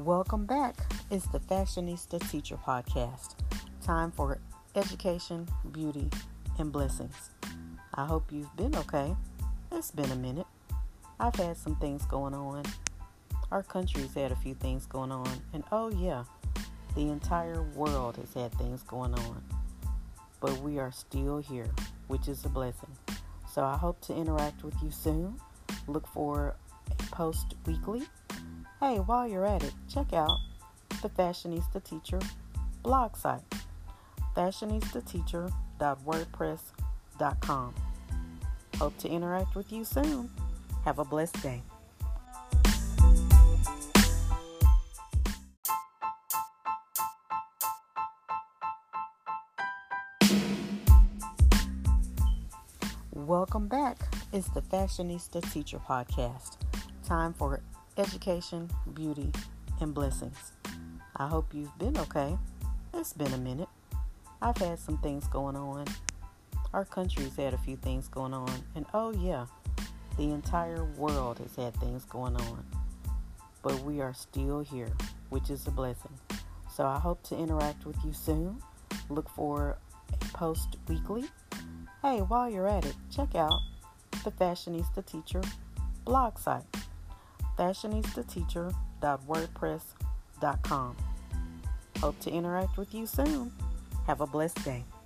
Welcome back. It's the Fashionista Teacher Podcast. Time for education, beauty, and blessings. I hope you've been okay. It's been a minute. I've had some things going on. Our country's had a few things going on. And oh yeah, the entire world has had things going on. But we are still here, which is a blessing. So I hope to interact with you soon. Look for a post weekly. Hey, while you're at it, check out the Fashionista Teacher blog site, fashionistateacher.wordpress.com. Hope to interact with you soon. Have a blessed day. Welcome back. It's the Fashionista Teacher Podcast. Time for education, beauty, and blessings. I hope you've been okay. It's been a minute. I've had some things going on. Our country's had a few things going on. And oh yeah, the entire world has had things going on. But we are still here, which is a blessing. So I hope to interact with you soon. Look for a post weekly. Hey, while you're at it, check out the Fashionista Teacher blog site, fashionistateacher.wordpress.com. Hope to interact with you soon. Have a blessed day.